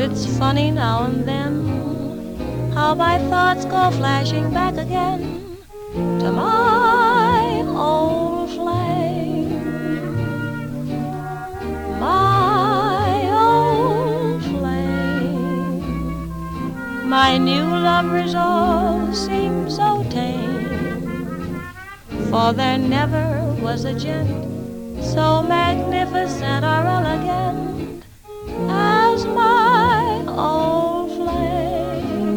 it's funny now and then how my thoughts go flashing back again to my old flame, my old flame. My new lovers all seem so tame, for there never was a gent so magnificent or elegant as my old